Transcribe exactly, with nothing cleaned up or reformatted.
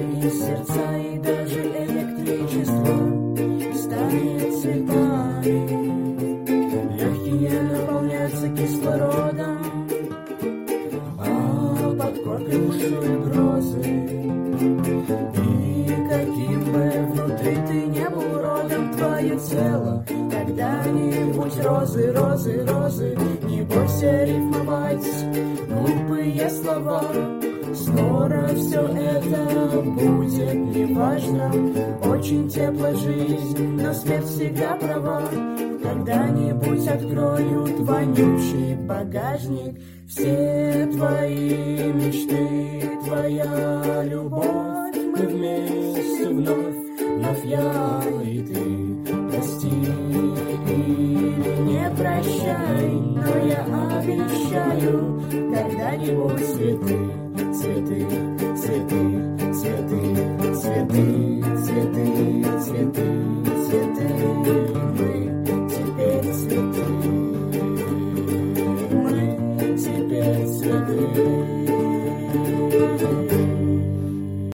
и сердца, и даже электричество станет цветами. Легкие наполняются кислородом, а под коркой бушуют грозы. И каким бы внутри ты не был родом, твое тело когда-нибудь розы, розы, розы. Не бойся рифмовать глупые слова, скоро все это будет неважно. Очень теплая жизнь, но смерть всегда права. Когда-нибудь откроют вонючий багажник, все твои мечты, твоя любовь. Мы вместе вновь, вновь я и ты. Прости или не прощай, но я обещаю, когда-нибудь цветы, цветы, цветы, цветы, цветы, цветы, цветы.